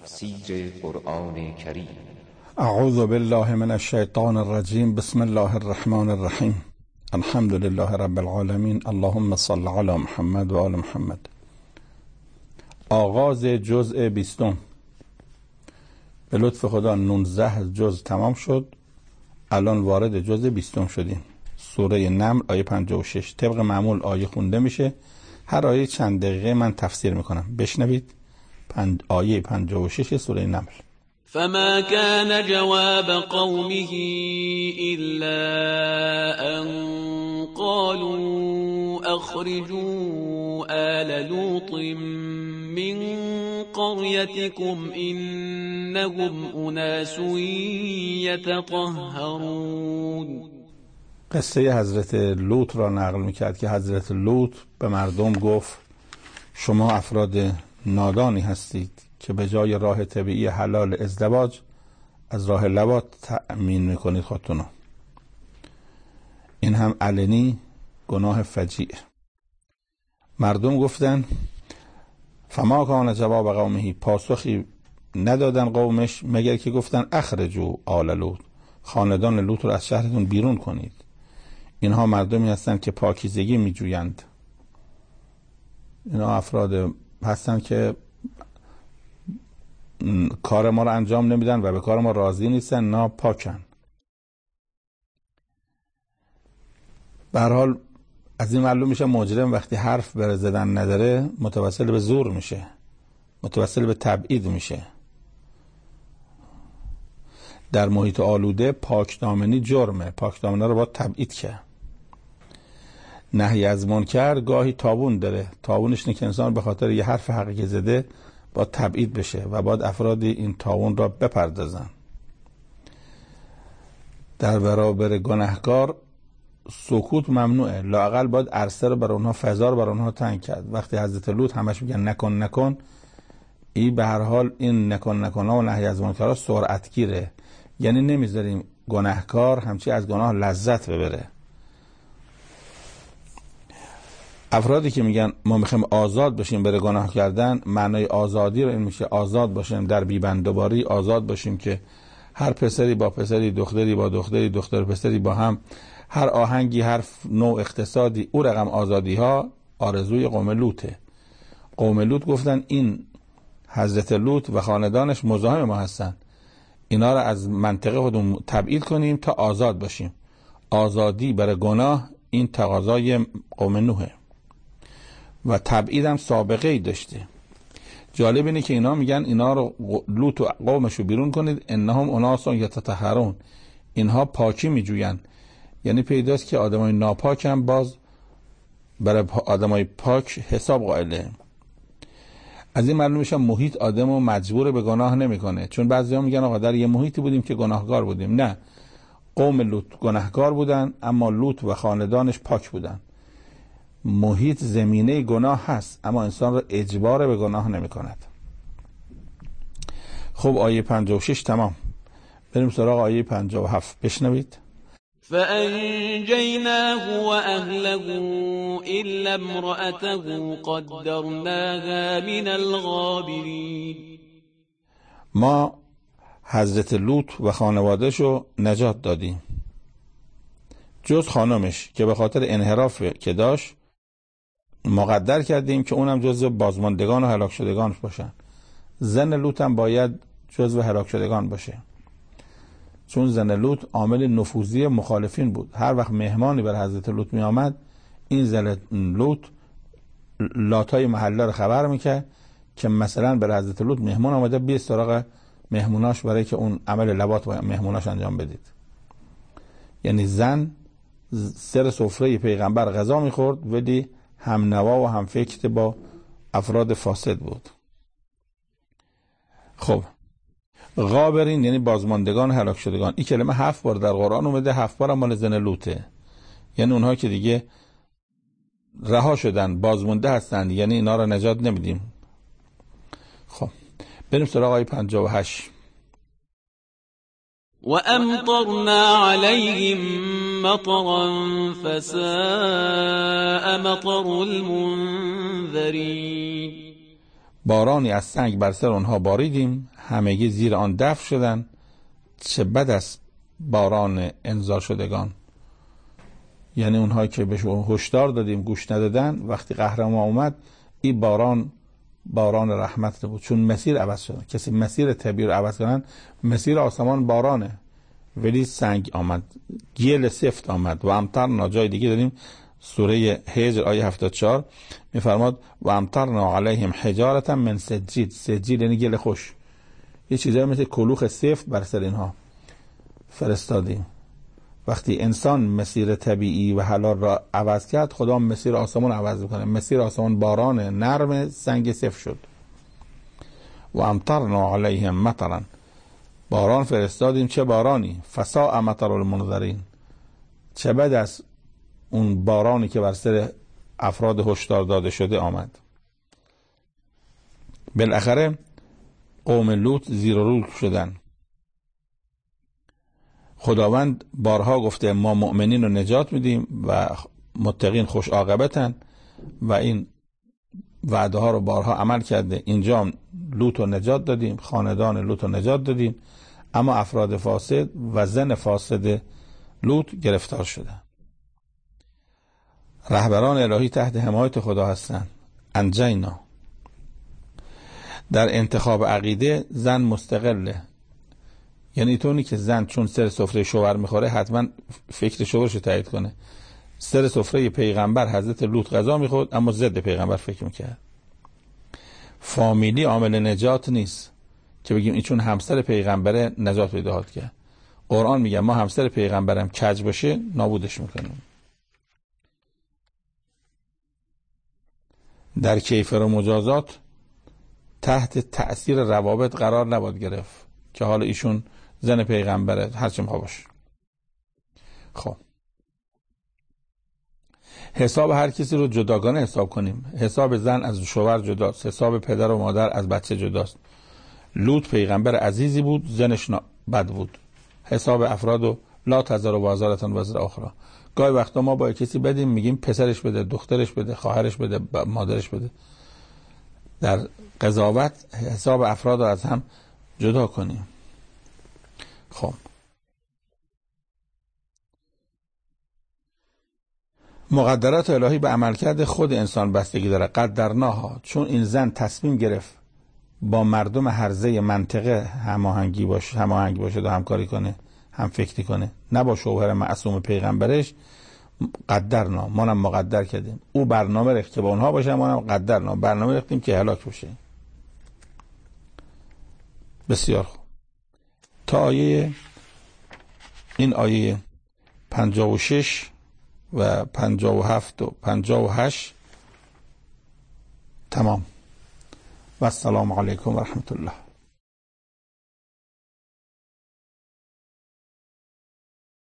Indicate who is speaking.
Speaker 1: تفسیر قرآن کریم.
Speaker 2: اعوذ بالله من الشیطان الرجیم. بسم الله الرحمن الرحیم. الحمد لله رب العالمین. اللهم صل علی محمد و آل محمد. آغاز جزء 20. به لطف خدا 19 جزء تمام شد. الان وارد جزء 20 شدیم. سوره نمل آیه 56. طبق معمول آیه خونده میشه. هر آیه چند دقیقه من تفسیر میکنم. بشنوید. آیه 56 سوره نمل.
Speaker 3: فما كان جواب قومه إلا أن قالوا أخرجوا آل لوط من قريتكم إنهم أناس يتطهرون.
Speaker 2: قصه حضرت لوط را نقل میکرد که حضرت لوط به مردم گفت شما افراد نادانی هستید که به جای راه طبیعی حلال ازدواج از راه لواط تأمین میکنید خودتونو. این هم علنی گناه فجیع. مردم گفتن فما کان جواب قومه، پاسخی ندادن قومش مگر که گفتن اخرجوا آل لوط، خاندان لوط رو از شهرتون بیرون کنید. اینها مردمی هستند که پاکیزگی میجویند. اینا افراد هستند که کار ما رو انجام نمیدن و به کار ما راضی نیستن، ناپاکن. به هر حال از این معلوم میشه مجرم وقتی حرف بر زدن نداره متوسل به زور میشه، متوسل به تبعید میشه. در محیط آلوده پاکدامنی جرمه، پاکدامنی رو باید تبعید کرد. نهی از منکر گاهی تاوون داره. تاوونش اینه که انسان به خاطر یه حرف حقیقی زده باید تبعید بشه و باید افرادی این تاوون را بپردازن. در برابر گناهکار سکوت ممنوعه، لااقل باید عرصه رو بر اونها، فضا رو بر اونها تنگ کرد. وقتی حضرت لوط همش میگن نکن نکن، این به هر حال این نکن نکن ها و نهی از منکر ها سرعت گیره، یعنی نمیذاریم گناهکار همچی از گناه لذت ببره. افرادی که میگن ما میخوایم آزاد بشیم بره گناه کردن، معنای آزادی رو این میشه آزاد باشیم در بیبندوباری، آزاد باشیم که هر پسری با پسری، دختری با دختری، دختر پسری با هم، هر آهنگی، هر نوع اقتصادی، او رقم آزادی ها آرزوی قوم لوطه. قوم لوط گفتن این حضرت لوط و خاندانش مزاحم ما هستن، اینا رو از منطقه خودمون تبعید کنیم تا آزاد باشیم. آزادی برای گناه این تقاضای قوم نوحه و تبعید هم سابقه ای داشته. جالب اینه که اینا میگن اینا رو لوط و قومش رو بیرون کنید، انهم اناس یتطهرون، اینها پاکی میجوین. یعنی پیداست که آدمای ناپاک هم باز برای آدمای پاک حساب قائله. از این معلوم میشه محیط آدمو مجبور به گناه نمیکنه، چون بعضیا میگن آقا در یه محیطی بودیم که گناهکار بودیم. نه، قوم لوط گناهکار بودن اما لوط و خاندانش پاک بودن. محیط زمینه گناه هست اما انسان را اجبار به گناه نمی کند. خب آیه 56 تمام. بریم سراغ آیه 57. بشنوید.
Speaker 3: فأنجيناه وأهله إلا امرأته قدرناها من الغابرين.
Speaker 2: ما حضرت لوط و خانواده‌شو نجات دادیم جز خانمش که به خاطر انحراف که داشت مقدر کردیم که اونم جزو بازماندگان و هلاک شدگان باشن. زن لوط هم باید جزو هلاک شدگان باشه، چون زن لوط عامل نفوذی مخالفین بود. هر وقت مهمانی بر حضرت لوط می آمد این زن لوط لاتای محله رو خبر میکرد که مثلا بر حضرت لوط مهمون آمده، بیا سراغ مهموناش برای که اون عمل لواط با مهموناش انجام بدید. یعنی زن سر سفره پیغمبر غذا میخورد ولی هم نوا و هم فکر با افراد فاسد بود. خب غابرین یعنی بازماندگان هلاک شدگان. این کلمه 7 بار در قرآن اومده، 7 بار هم مال زن لوطه. یعنی اونها که دیگه رها شدن، بازمانده هستند، یعنی اینا را نجات نمیدیم. خب بریم سراغ آیه 58.
Speaker 3: وأمطرنا عليهم مطرا فساء مطر المنذرين.
Speaker 2: بارانی از سنگ بر سر آنها باریدیم، همگی زیر آن دفن شدند. چه بد است باران انذار شدگان. یعنی اونهایی که بهشون هشدار دادیم گوش ندادن، وقتی قهر ما اومد این باران رحمت بود، چون مسیر عوض شد. کسی مسیر طبیعی رو عوض کنن، مسیر آسمان بارانه ولی سنگ آمد، گل سفت آمد. و امطرنا، جای دیگه داریم سوره هجر آیه 74 میفرماد و امطرنا علیهم حجارة من سجیل. سجیل یعنی گل خوش، یه چیزایی مثل کلوخ سفت بر سر اینها فرستادیم. وقتی انسان مسیر طبیعی و حلال را عوض کرد، خدا مسیر آسمان عوض میکنه. مسیر آسمان باران نرم، سنگ سفت شد. و امطرنا علیهم مطرا، باران فرستادیم. چه بارانی؟ فساء مطر المنذرین، چه بد از اون بارانی که بر سر افراد هشدار داده شده آمد. بالاخره قوم لوط زیر و رو شدن. خداوند بارها گفته ما مؤمنین رو نجات میدیم و متقین خوش عاقبتن و این وعده ها رو بارها عمل کرده. اینجا لوط رو نجات دادیم، خاندان لوط رو نجات دادیم، اما افراد فاسد و زن فاسد لوط گرفتار شدن. رهبران الهی تحت حمایت خدا هستند. انجینا. در انتخاب عقیده زن مستقله، یعنی طوری که زن چون سر سفره شوهر میخوره حتما فکر شوهرش رو تایید کنه. سر سفره پیغمبر حضرت لوط غذا میخورد اما ضد پیغمبر فکر میکرد. فامیلی عامل نجات نیست که بگیم این چون همسر پیغمبره نجات پیدا کرد. قرآن میگه ما همسر پیغمبرم کج باشه نابودش میکنیم. در کیفر و مجازات تحت تأثیر روابط قرار نباید گرفت که حالا ایشون زن پیغمبره هرچی میخوا باشه. خب حساب هر کسی رو جداگانه حساب کنیم. حساب زن از شوهر جداست، حساب پدر و مادر از بچه جداست. لوط پیغمبر عزیزی بود، زنش بد بود. حساب افراد و لا تذر وازرة وزر اخرى. گاهی وقتا ما با کسی بدیم میگیم پسرش بده، دخترش بده، خواهرش بده، مادرش بده. در قضاوت حساب افراد رو از هم جدا کنیم. خب مقدرات الهی به عملکرد خود انسان بستگی داره. قدرناها، چون این زن تصمیم گرفت با مردم هرزه منطقه هماهنگ باشه و همکاری کنه، هم فکری کنه، نه با شوهر معصوم پیغمبرش. قدرنا، ما هم مقدر کردیم. او برنامه ریخت که با اونها باشه، ما هم قدرنا برنامه ریختیم که هلاک بشه. بسیار خوب. تا این آیه 56 و 57 و 58 تمام. و السلام علیکم و رحمت الله.